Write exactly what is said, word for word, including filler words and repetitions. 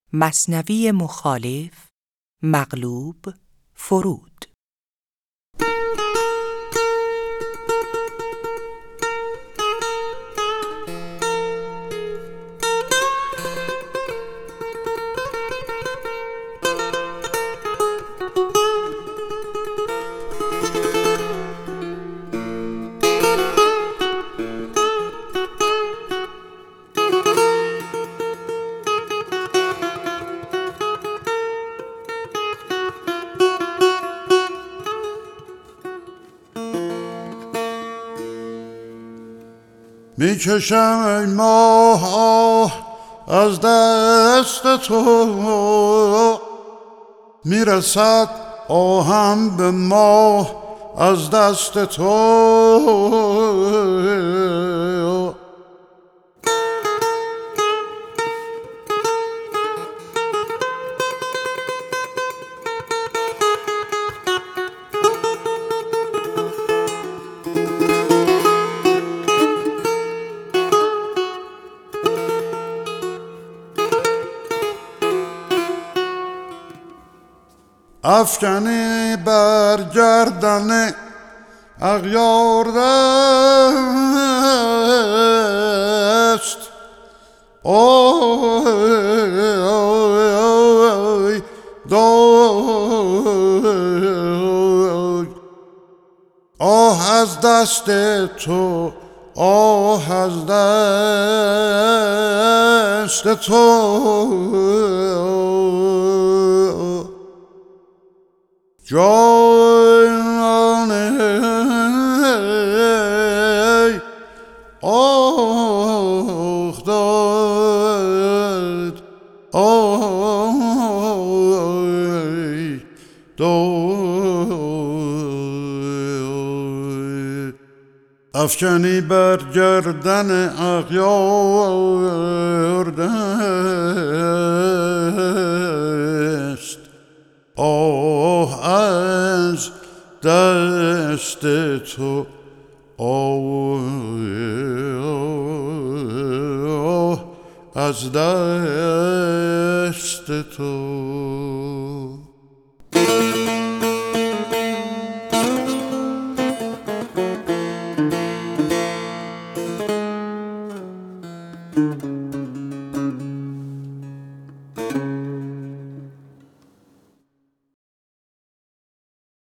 مثنوی مخالف مغلوب فرود. می کشم ای ماه از دست تو، می رسد آهم به ماه از دست تو. افکنی بر گردن اغیار دست، اوی دوی آه از دست تو، آه از دست تو. جانانه آه داد آی داد، افکنی بر گردن اغیار دست، آه از دست تو، آه از دست تو.